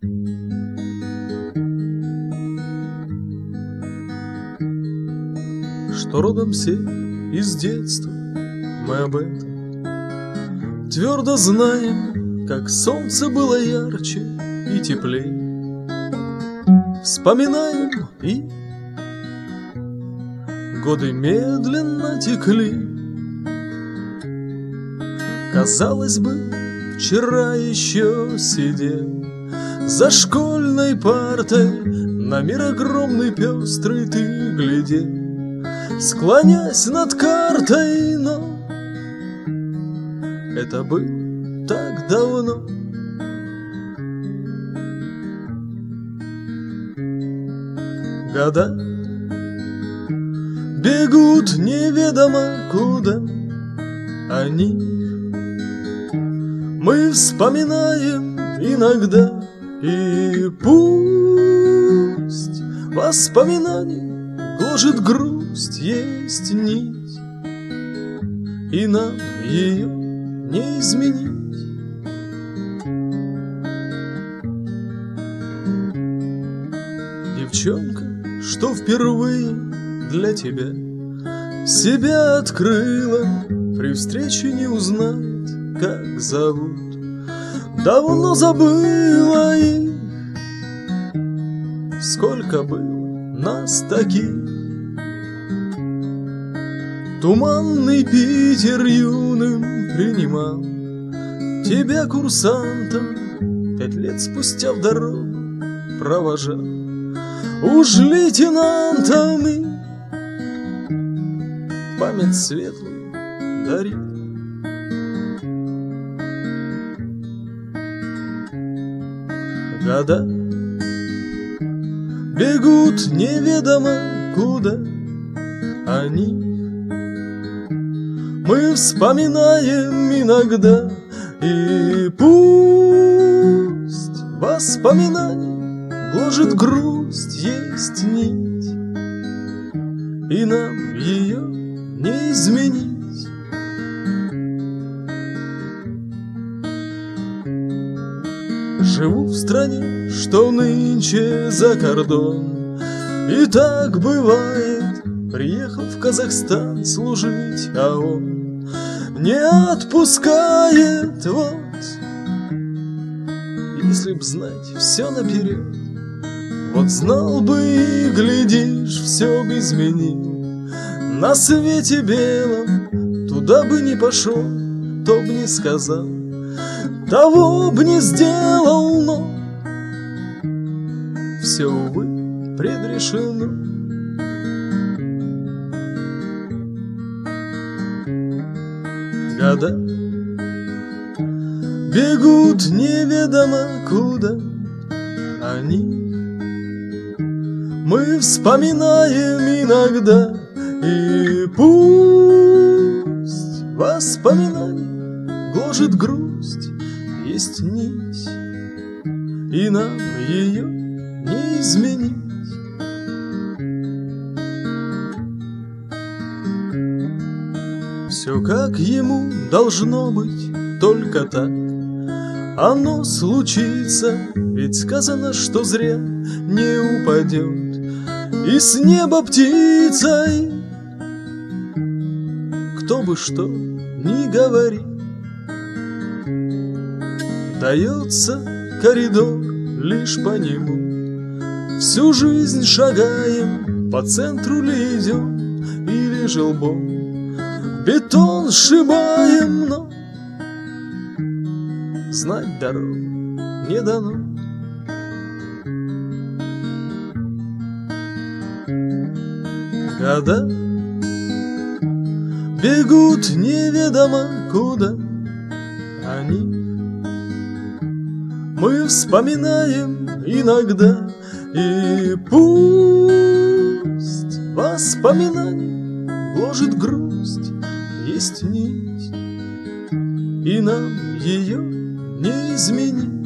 Что родом все из детства, мы об этом твердо знаем, как солнце было ярче и теплей. Вспоминаем, и годы медленно текли. Казалось бы, вчера еще сидел за школьной партой, на мир огромный пестрый ты глядел, склонясь над картой, но это было так давно. Года бегут неведомо куда, они мы вспоминаем иногда, и пусть воспоминаний гложет грусть, есть нить, и нам ее не изменить. Девчонка, что впервые для тебя себя открыла, при встрече не узнает, как зовут, давно забыла их. Сколько было нас таких. Туманный Питер юным принимал тебя курсантом, 5 лет спустя в дорогу провожал уж лейтенантом, и память светлую дарит. Года бегут неведомо куда, они мы вспоминаем иногда, и пусть воспоминаний гложет грусть, есть нить, и нам ее не изменить. Живу в стране, что нынче за кордон, и так бывает. Приехал в Казахстан служить, а он не отпускает. Вот, если б знать все наперед, вот знал бы и, глядишь, все бы изменил. На свете белом туда бы не пошел, то б не сказал, того б не сделал, но все, увы, предрешено. Года бегут неведомо куда, они мы вспоминаем иногда, и пусть воспоминаний гложет грусть, есть нить, и нам ее не изменить. Все как ему должно быть, только так оно случится, ведь сказано, что зря не упадет и с неба птицей. Кто бы что ни говорил, дается коридор лишь по нему. Всю жизнь шагаем, по центру ли идем, или же лбом бетон сшибаем, но знать дорогу не дано. Года бегут неведомо куда, они мы вспоминаем иногда, и пусть воспоминаний гложет грусть, есть нить, и нам ее не изменить.